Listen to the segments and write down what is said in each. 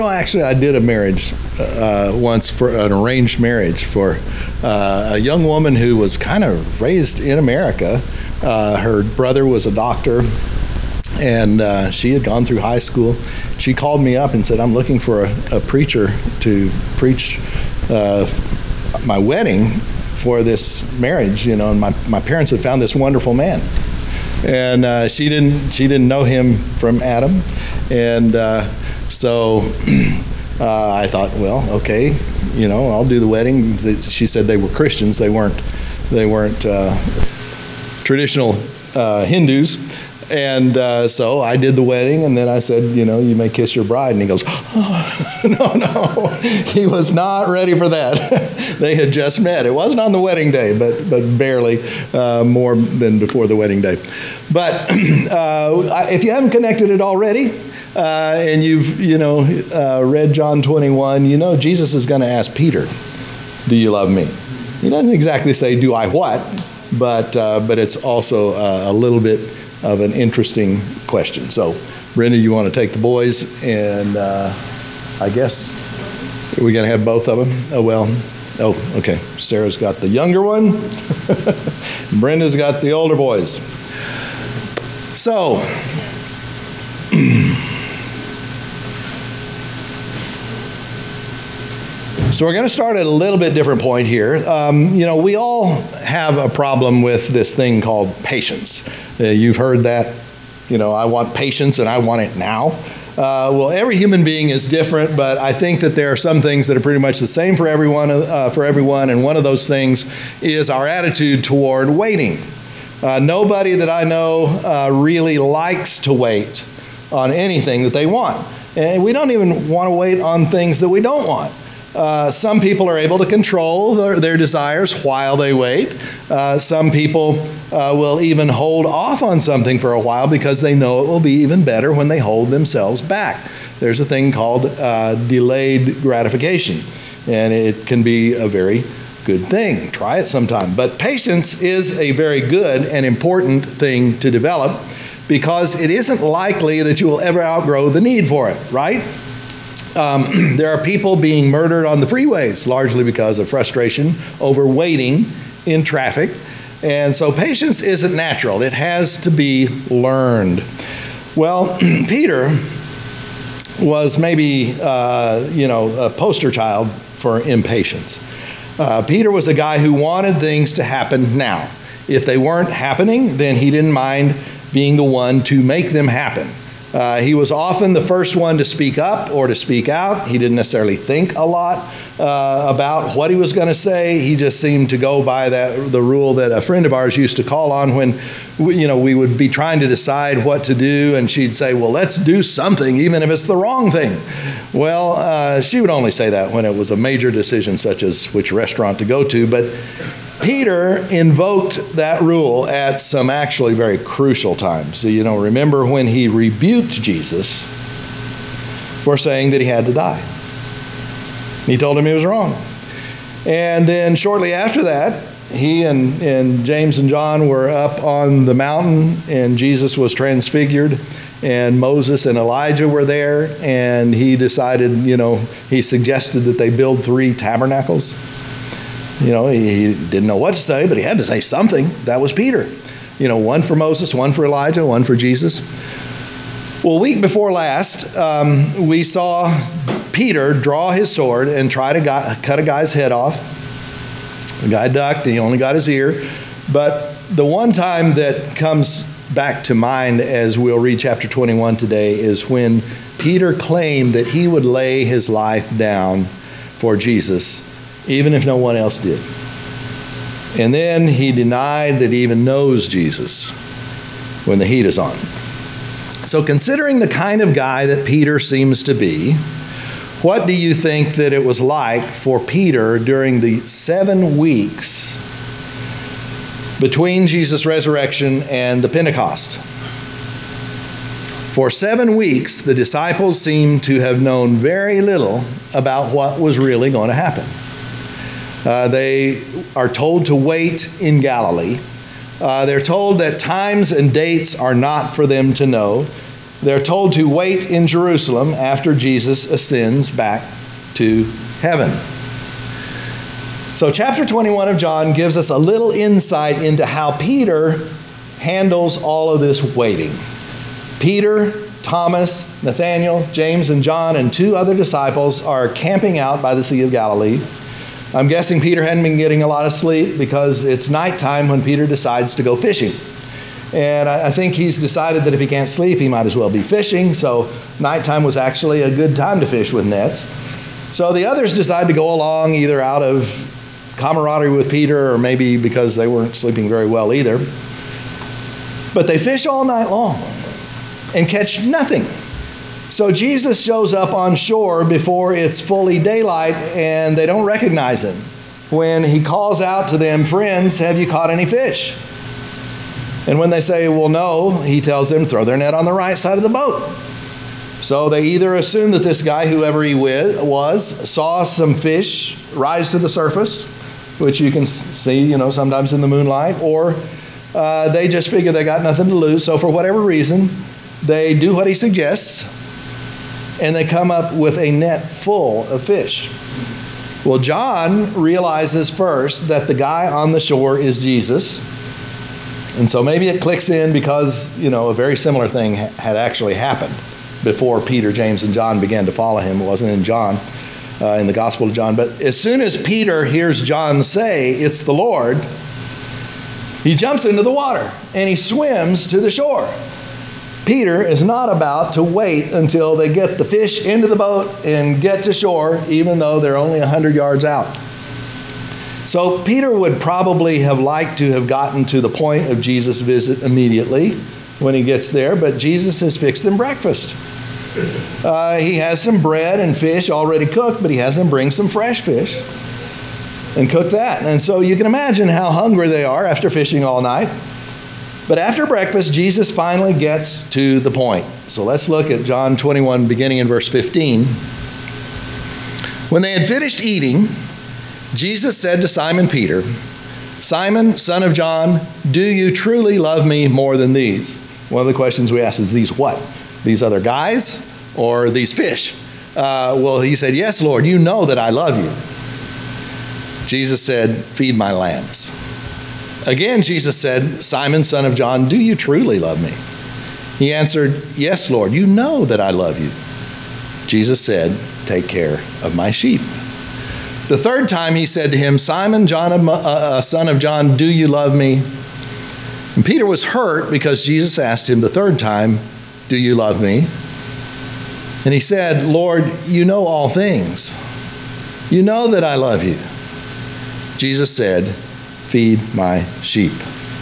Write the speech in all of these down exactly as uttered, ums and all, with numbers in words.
Well, actually, I did a marriage uh, once, for an arranged marriage for uh, a young woman who was kind of raised in America. Uh, her brother was a doctor, and uh, she had gone through high school. She called me up and said, I'm looking for a, a preacher to preach uh, my wedding for this marriage, you know, and my, my parents had found this wonderful man. And uh, she didn't she didn't know him from Adam. And uh, so uh, I thought, well, okay, you know, I'll do the wedding. She said they were Christians. They weren't they weren't uh, traditional uh, Hindus. And uh, so I did the wedding, and then I said, you know, you may kiss your bride. And he goes, oh, no, no. He was not ready for that. They had just met. It wasn't on the wedding day, but but barely uh, more than before the wedding day. But uh, if you haven't connected it already, uh, and you've, you know, uh, read John twenty-one, you know Jesus is going to ask Peter, do you love me? He doesn't exactly say, do I what? But, uh, but it's also uh, a little bit of an interesting question. So, Brenda, you want to take the boys, and uh, I guess we're going to have both of them? Oh, well, oh, okay. Sarah's got the younger one. Brenda's got the older boys. So, So we're going to start at a little bit different point here. Um, you know, we all have a problem with this thing called patience. Uh, you've heard that, you know, I want patience and I want it now. Uh, well, every human being is different, but I think that there are some things that are pretty much the same for everyone. Uh, for everyone, and one of those things is our attitude toward waiting. Uh, nobody that I know uh, really likes to wait on anything that they want, and we don't even want to wait on things that we don't want. Uh, some people are able to control their, their desires while they wait. Uh, some people uh, will even hold off on something for a while because they know it will be even better when they hold themselves back. There's a thing called uh, delayed gratification, and it can be a very good thing. Try it sometime. But patience is a very good and important thing to develop because it isn't likely that you will ever outgrow the need for it, right? Um, there are people being murdered on the freeways, largely because of frustration over waiting in traffic. And so patience isn't natural. It has to be learned. Well, Peter was maybe, uh, you know, a poster child for impatience. Uh, Peter was a guy who wanted things to happen now. If they weren't happening, then he didn't mind being the one to make them happen. Uh, he was often the first one to speak up or to speak out. He didn't necessarily think a lot uh, about what he was going to say. He just seemed to go by that the rule that a friend of ours used to call on when, we, you know, we would be trying to decide what to do, and she'd say, "Well, let's do something, even if it's the wrong thing." Well, uh, she would only say that when it was a major decision, such as which restaurant to go to, but Peter invoked that rule at some actually very crucial times. So, you know, remember when he rebuked Jesus for saying that he had to die. He told him he was wrong. And then shortly after that, he and, and James and John were up on the mountain, and Jesus was transfigured, and Moses and Elijah were there, and he decided, you know, he suggested that they build three tabernacles. You know, he, he didn't know what to say, but he had to say something. That was Peter. You know, one for Moses, one for Elijah, one for Jesus. Well, week before last, um, we saw Peter draw his sword and try to guy, cut a guy's head off. The guy ducked, and he only got his ear. But the one time that comes back to mind as we'll read chapter twenty-one today is when Peter claimed that he would lay his life down for Jesus, even if no one else did. And then he denied that he even knows Jesus when the heat is on. So considering the kind of guy that Peter seems to be, what do you think that it was like for Peter during the seven weeks between Jesus' resurrection and the Pentecost? For seven weeks, the disciples seemed to have known very little about what was really going to happen. Uh, they are told to wait in Galilee. Uh, they're told that times and dates are not for them to know. They're told to wait in Jerusalem after Jesus ascends back to heaven. So chapter twenty-one of John gives us a little insight into how Peter handles all of this waiting. Peter, Thomas, Nathaniel, James, and John, and two other disciples are camping out by the Sea of Galilee. I'm guessing Peter hadn't been getting a lot of sleep because it's nighttime when Peter decides to go fishing. And I think he's decided that if he can't sleep, he might as well be fishing. So nighttime was actually a good time to fish with nets. So the others decide to go along either out of camaraderie with Peter or maybe because they weren't sleeping very well either. But they fish all night long and catch nothing. So Jesus shows up on shore before it's fully daylight and they don't recognize him. When he calls out to them, "Friends, have you caught any fish?" And when they say, "Well, no," he tells them, "Throw their net on the right side of the boat." So they either assume that this guy, whoever he was, saw some fish rise to the surface, which you can see, you know, sometimes in the moonlight, or uh, they just figure they got nothing to lose. So for whatever reason, they do what he suggests, and they come up with a net full of fish. Well, John realizes first that the guy on the shore is Jesus. And so maybe it clicks in because, you know, a very similar thing ha- had actually happened before Peter, James, and John began to follow him. It wasn't in John, uh, in the Gospel of John. But as soon as Peter hears John say, "It's the Lord," he jumps into the water and he swims to the shore. Peter is not about to wait until they get the fish into the boat and get to shore, even though they're only one hundred yards out. So Peter would probably have liked to have gotten to the point of Jesus' visit immediately when he gets there, but Jesus has fixed them breakfast. Uh, he has some bread and fish already cooked, but he has them bring some fresh fish and cook that. And so you can imagine how hungry they are after fishing all night. But after breakfast, Jesus finally gets to the point. So let's look at John twenty-one, beginning in verse fifteen. When they had finished eating, Jesus said to Simon Peter, "Simon, son of John, do you truly love me more than these?" One of the questions we ask is, these what? These other guys or these fish? Uh, well, he said, "Yes, Lord, you know that I love you." Jesus said, "Feed my lambs." Again, Jesus said, "Simon, son of John, do you truly love me?" He answered, "Yes, Lord, you know that I love you." Jesus said, "Take care of my sheep." The third time he said to him, "Simon, John, uh, uh, son of John, do you love me?" And Peter was hurt because Jesus asked him the third time, "Do you love me?" And he said, "Lord, you know all things. You know that I love you." Jesus said, "Feed my sheep."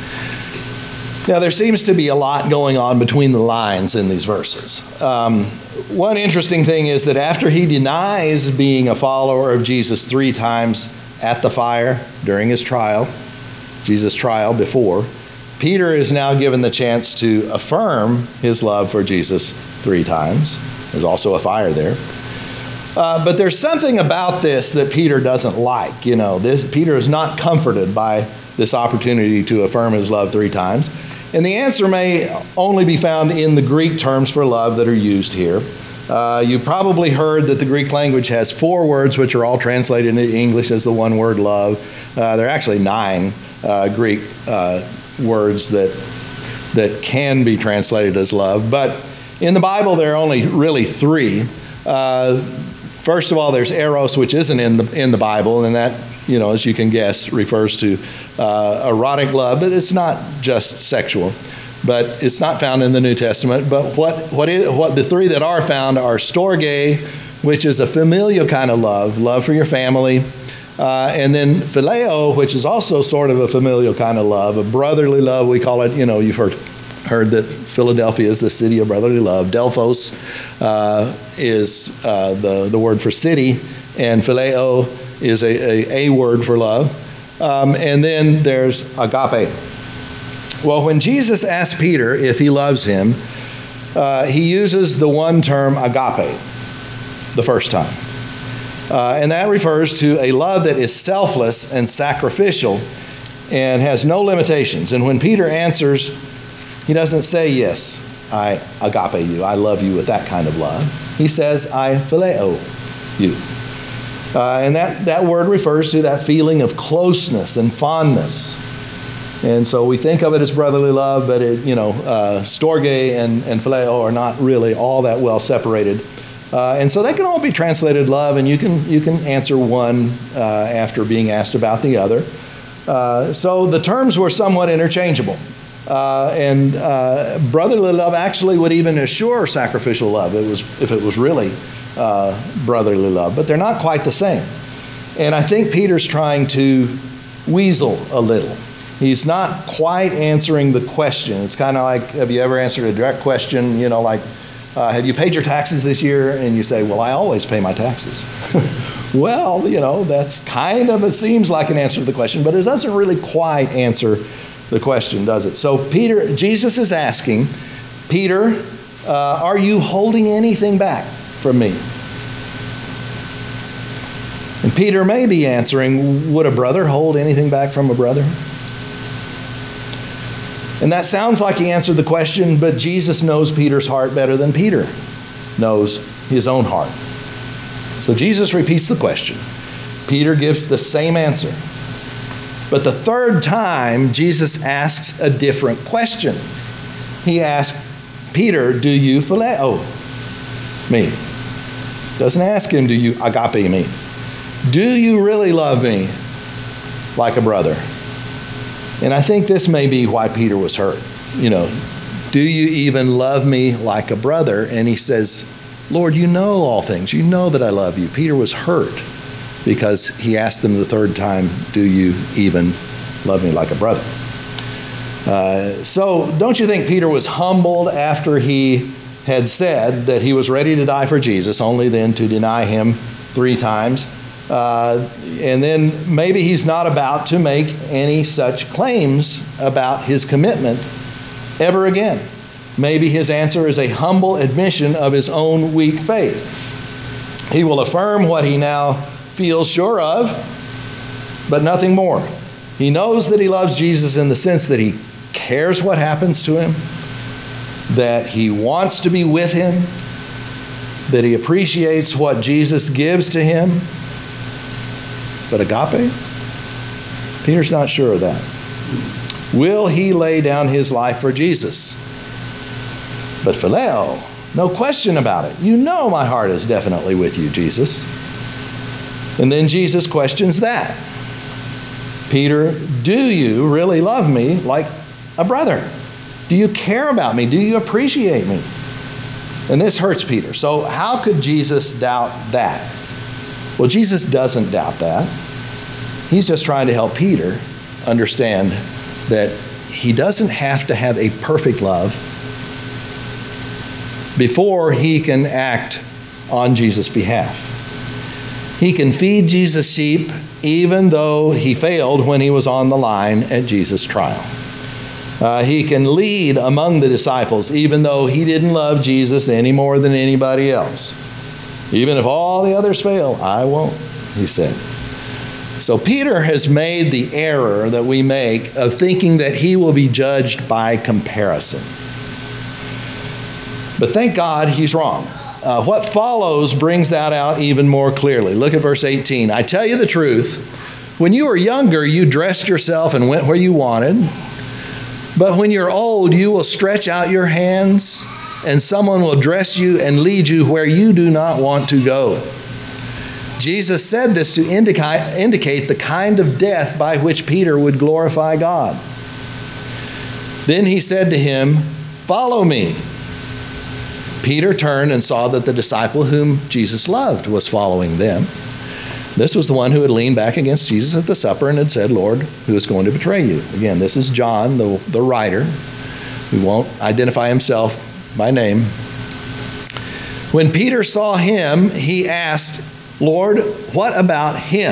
Now, there seems to be a lot going on between the lines in these verses. Um, one interesting thing is that after he denies being a follower of Jesus three times at the fire during his trial, Jesus' trial before, Peter is now given the chance to affirm his love for Jesus three times. There's also a fire there. Uh, but there's something about this that Peter doesn't like. You know, this Peter is not comforted by this opportunity to affirm his love three times. And the answer may only be found in the Greek terms for love that are used here. Uh, you probably heard that the Greek language has four words which are all translated into English as the one word love. Uh, there are actually nine uh, Greek uh, words that that can be translated as love. But in the Bible, there are only really three. Uh, first of all, there's eros, which isn't in the in the Bible, and that, you know, as you can guess, refers to uh, erotic love, but it's not just sexual. But it's not found in the New Testament. But what what is what the three that are found are storge, which is a familial kind of love, love for your family, uh, and then phileo, which is also sort of a familial kind of love, a brotherly love. We call it, you know, you've heard heard that Philadelphia is the city of brotherly love. Delphos uh, is uh, the the word for city, and phileo is a, a, a word for love. Um, and then there's agape. Well, when Jesus asked Peter if he loves him, uh, he uses the one term agape the first time. Uh, and that refers to a love that is selfless and sacrificial and has no limitations. And when Peter answers, he doesn't say yes. I agape you. I love you with that kind of love. He says, I phileo you. Uh, and that, that word refers to that feeling of closeness and fondness. And so we think of it as brotherly love, but it, you know, uh, storge and, and phileo are not really all that well separated. Uh, and so they can all be translated love, and you can you can answer one uh, after being asked about the other. Uh, so the terms were somewhat interchangeable. Uh, and uh, brotherly love actually would even assure sacrificial love it was, if it was really uh, brotherly love. But they're not quite the same. And I think Peter's trying to weasel a little. He's not quite answering the question. It's kind of like, have you ever answered a direct question, you know, like, Uh, have you paid your taxes this year? And you say, well, I always pay my taxes. Well, you know, that's kind of, it seems like an answer to the question, but it doesn't really quite answer the question, does it? So Peter, Jesus is asking, Peter, uh, are you holding anything back from me? And Peter may be answering, would a brother hold anything back from a brother? And that sounds like he answered the question, but Jesus knows Peter's heart better than Peter knows his own heart. So Jesus repeats the question. Peter gives the same answer. But the third time, Jesus asks a different question. He asks, Peter, do you phileo me? Doesn't ask him, do you agape me? Do you really love me like a brother? And I think this may be why Peter was hurt. You know, do you even love me like a brother? And he says, Lord, you know all things. You know that I love you. Peter was hurt because he asked them the third time, do you even love me like a brother? Uh, so don't you think Peter was humbled after he had said that he was ready to die for Jesus, only then to deny him three times? Uh, and then maybe he's not about to make any such claims about his commitment ever again. Maybe his answer is a humble admission of his own weak faith. He will affirm what he now feels sure of, but nothing more. He knows that he loves Jesus in the sense that he cares what happens to him, that he wants to be with him, that he appreciates what Jesus gives to him. But agape? Peter's not sure of that. Will he lay down his life for Jesus? But phileo, no question about it. You know my heart is definitely with you, Jesus. And then Jesus questions that. Peter, do you really love me like a brother? Do you care about me? Do you appreciate me? And this hurts Peter. So how could Jesus doubt that? Well, Jesus doesn't doubt that. He's just trying to help Peter understand that he doesn't have to have a perfect love before he can act on Jesus' behalf. He can feed Jesus' sheep even though he failed when he was on the line at Jesus' trial. Uh, he can lead among the disciples even though he didn't love Jesus any more than anybody else. Even if all the others fail, I won't, he said. So Peter has made the error that we make of thinking that he will be judged by comparison. But thank God he's wrong. Uh, what follows brings that out even more clearly. Look at verse eighteen. I tell you the truth, when you were younger, you dressed yourself and went where you wanted. But when you're old, you will stretch out your hands, and someone will dress you and lead you where you do not want to go. Jesus said this to indicate, indicate the kind of death by which Peter would glorify God. Then he said to him, follow me. Peter turned and saw that the disciple whom Jesus loved was following them. This was the one who had leaned back against Jesus at the supper and had said, Lord, who is going to betray you? Again, this is John, the, the writer, who won't identify himself by name. When Peter saw him, he asked, Lord, what about him?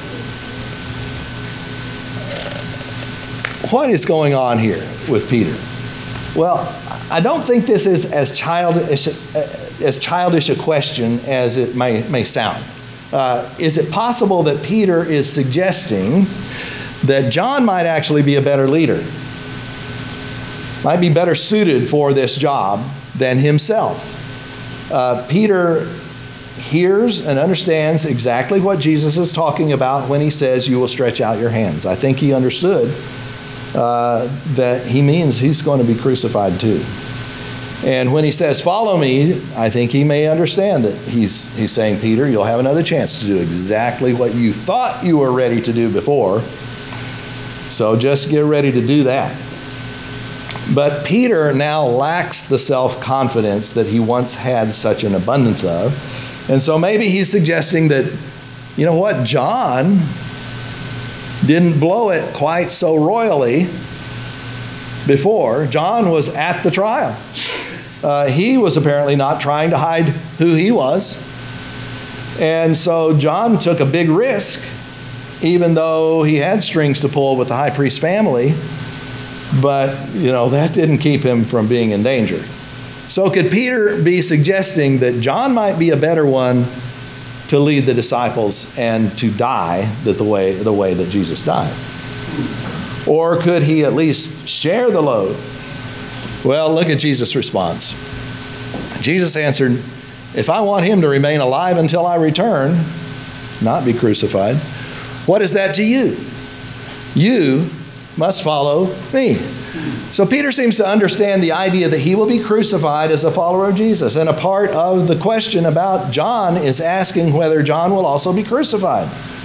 What is going on here with Peter? Well, I don't think this is as childish, as childish a question as it may, may sound. Uh, is it possible that Peter is suggesting that John might actually be a better leader? might be better suited for this job than himself. Uh, Peter hears and understands exactly what Jesus is talking about when he says, you will stretch out your hands. I think he understood uh, that he means he's going to be crucified too. And when he says, follow me, I think he may understand that he's, he's saying, Peter, you'll have another chance to do exactly what you thought you were ready to do before. So just get ready to do that. But Peter now lacks the self-confidence that he once had such an abundance of. And so maybe he's suggesting that, you know what, John didn't blow it quite so royally before. John was at the trial. Uh, he was apparently not trying to hide who he was. And so John took a big risk, even though he had strings to pull with the high priest family. But, you know, that didn't keep him from being in danger. So could Peter be suggesting that John might be a better one to lead the disciples and to die the, the, way, the way that Jesus died? Or could he at least share the load? Well, look at Jesus' response. Jesus answered, if I want him to remain alive until I return, not be crucified, what is that to you? You must follow me. So Peter seems to understand the idea that he will be crucified as a follower of Jesus. And a part of the question about John is asking whether John will also be crucified.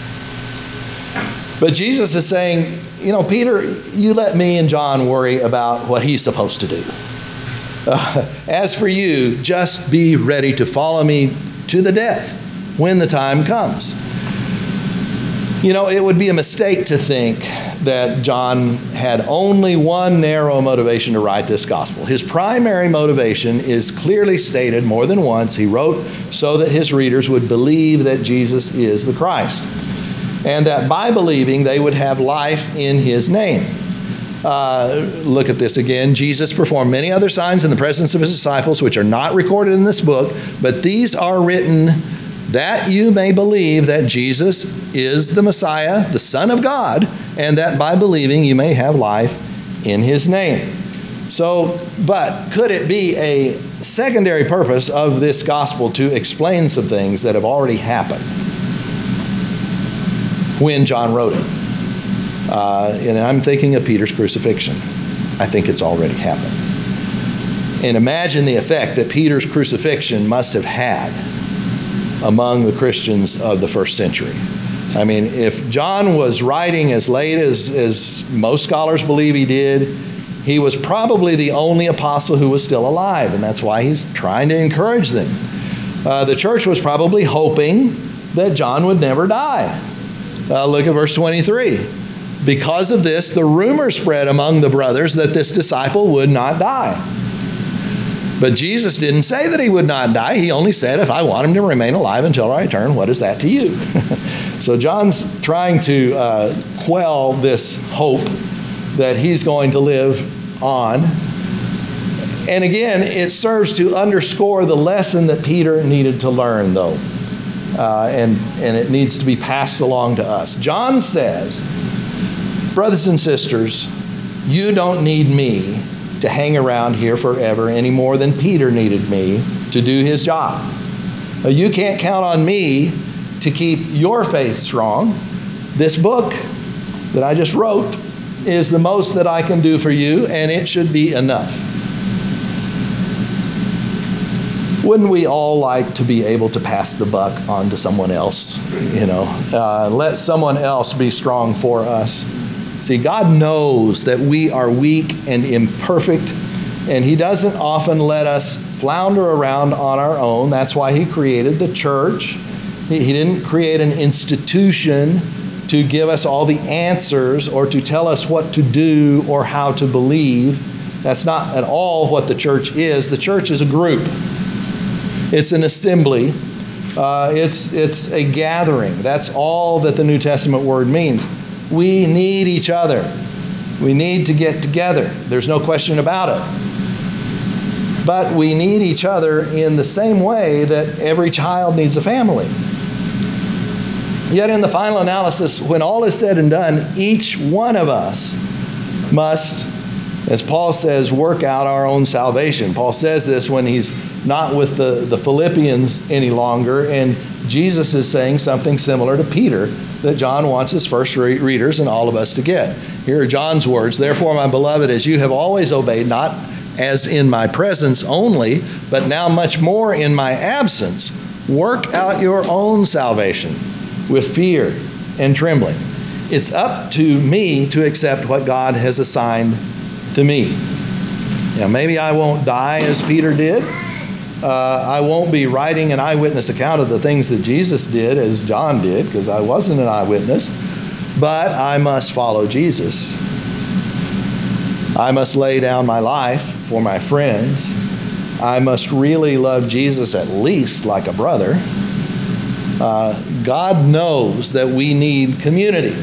But Jesus is saying, you know, Peter, you let me and John worry about what he's supposed to do. Uh, as for you, just be ready to follow me to the death when the time comes. You know, it would be a mistake to think that John had only one narrow motivation to write this gospel. His primary motivation is clearly stated more than once. He wrote so that his readers would believe that Jesus is the Christ, and that by believing they would have life in his name. Uh, look at this again. Jesus performed many other signs in the presence of his disciples, which are not recorded in this book, but these are written that you may believe that Jesus is the Messiah, the Son of God, and that by believing you may have life in his name. So, but could it be a secondary purpose of this gospel to explain some things that have already happened when John wrote it? Uh, and I'm thinking of Peter's crucifixion. I think it's already happened. And imagine the effect that Peter's crucifixion must have had among the Christians of the first century. I mean, if John was writing as late as, as most scholars believe he did, he was probably the only apostle who was still alive, and that's why he's trying to encourage them. Uh, the church was probably hoping that John would never die. Uh, look at verse twenty-three. Because of this, the rumor spread among the brothers that this disciple would not die. But Jesus didn't say that he would not die. He only said, if I want him to remain alive until I return, what is that to you? So John's trying to uh, quell this hope that he's going to live on. And again, it serves to underscore the lesson that Peter needed to learn, though. Uh, and, and it needs to be passed along to us. John says, brothers and sisters, you don't need me to hang around here forever any more than Peter needed me to do his job. You can't count on me to keep your faith strong. This book that I just wrote is the most that I can do for you, and it should be enough. Wouldn't we all like to be able to pass the buck on to someone else? You know, uh, let someone else be strong for us. See, God knows that we are weak and imperfect, and he doesn't often let us flounder around on our own. That's why he created the church. He, he didn't create an institution to give us all the answers or to tell us what to do or how to believe. That's not at all what the church is. The church is a group. It's an assembly. Uh, it's, it's a gathering. That's all that the New Testament word means. We need each other. We need to get together. There's no question about it. But we need each other in the same way that every child needs a family. Yet in the final analysis, when all is said and done, each one of us must As Paul says, work out our own salvation. Paul says this when he's not with the, the Philippians any longer, and Jesus is saying something similar to Peter that John wants his first re- readers and all of us to get. Here are John's words. Therefore, my beloved, as you have always obeyed, not as in my presence only, but now much more in my absence, work out your own salvation with fear and trembling. It's up to me to accept what God has assigned to me. Now, maybe I won't die as Peter did. Uh, I won't be writing an eyewitness account of the things that Jesus did as John did, because I wasn't an eyewitness. But I must follow Jesus. I must lay down my life for my friends. I must really love Jesus at least like a brother. Uh, God knows that we need community.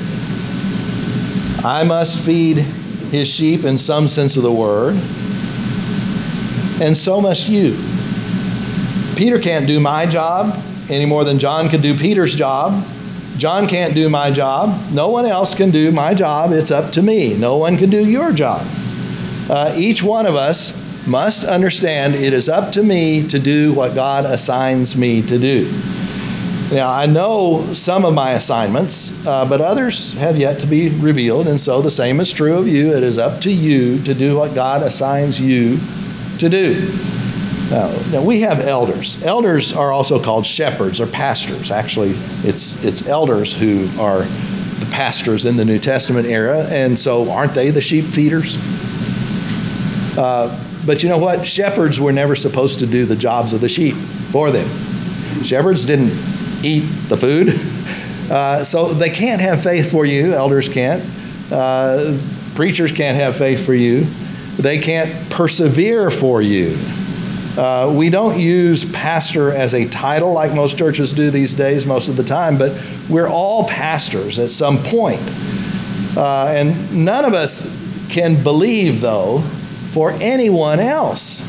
I must feed his sheep in some sense of the word. And so must you. Peter can't do my job any more than John could do Peter's job. John can't do my job. No one else can do my job. It's up to me. No one can do your job. Uh, each one of us must understand it is up to me to do what God assigns me to do. Now, I know some of my assignments, uh, but others have yet to be revealed, and so the same is true of you. It is up to you to do what God assigns you to do. Now, now we have elders. Elders are also called shepherds or pastors. Actually, it's it's elders who are the pastors in the New Testament era, and so aren't they the sheep feeders? Uh, but you know what? Shepherds were never supposed to do the jobs of the sheep for them. Shepherds didn't eat the food. Uh, so they can't have faith for you. Elders can't. Uh, preachers can't have faith for you. They can't persevere for you. Uh, we don't use pastor as a title like most churches do these days most of the time, but we're all pastors at some point. Uh, and none of us can believe, though, for anyone else.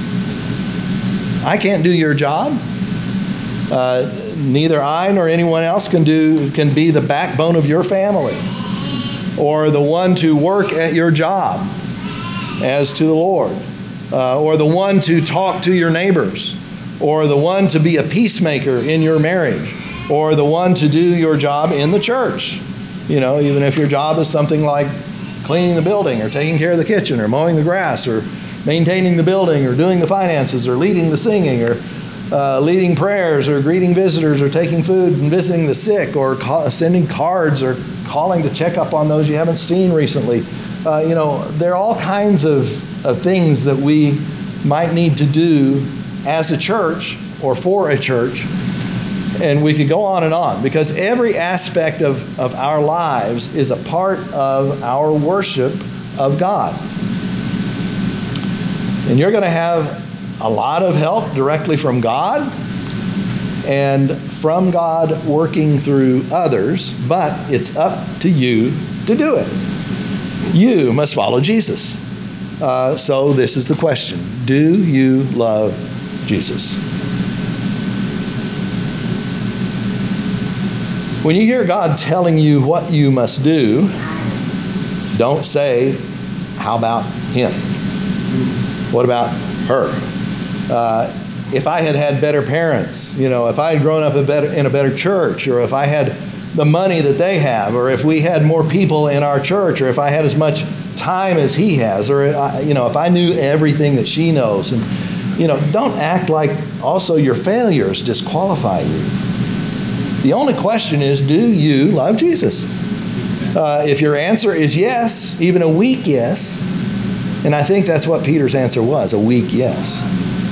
I can't do your job. Uh, neither I nor anyone else can do can be the backbone of your family or the one to work at your job as to the Lord, uh, or the one to talk to your neighbors, or the one to be a peacemaker in your marriage, or the one to do your job in the church. You know, even if your job is something like cleaning the building or taking care of the kitchen or mowing the grass or maintaining the building or doing the finances or leading the singing or Uh, leading prayers or greeting visitors or taking food and visiting the sick or call, sending cards or calling to check up on those you haven't seen recently. Uh, you know, there are all kinds of, of things that we might need to do as a church or for a church. And we could go on and on because every aspect of, of our lives is a part of our worship of God. And you're going to have a lot of help directly from God and from God working through others, but it's up to you to do it. You must follow Jesus. Uh, so this is the question. Do you love Jesus? When you hear God telling you what you must do, don't say, how about him? What about her? Uh, if I had had better parents, you know, if I had grown up a better, in a better church, or if I had the money that they have, or if we had more people in our church, or if I had as much time as he has, or, uh, you know, if I knew everything that she knows. And, you know, don't act like also your failures disqualify you. The only question is, do you love Jesus? Uh, if your answer is yes, even a weak yes, and I think that's what Peter's answer was, a weak yes.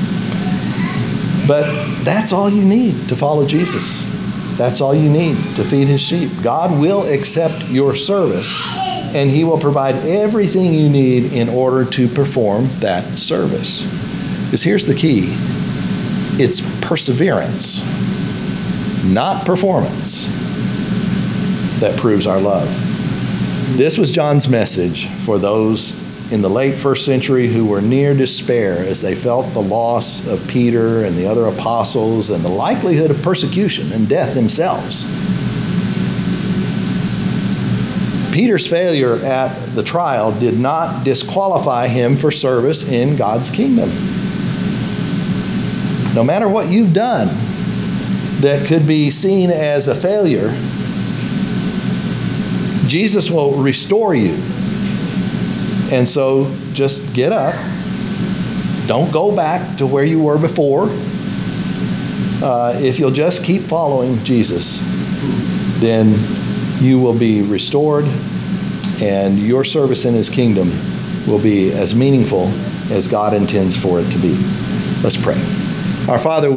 But that's all you need to follow Jesus. That's all you need to feed his sheep. God will accept your service, and he will provide everything you need in order to perform that service. Because here's the key. It's perseverance, not performance, that proves our love. This was John's message for those in the late first century who were near despair as they felt the loss of Peter and the other apostles and the likelihood of persecution and death themselves. Peter's failure at the trial did not disqualify him for service in God's kingdom. No matter what you've done that could be seen as a failure, Jesus will restore you. And so just get up. Don't go back to where you were before. Uh, if you'll just keep following Jesus, then you will be restored, and your service in his kingdom will be as meaningful as God intends for it to be. Let's pray. Our Father,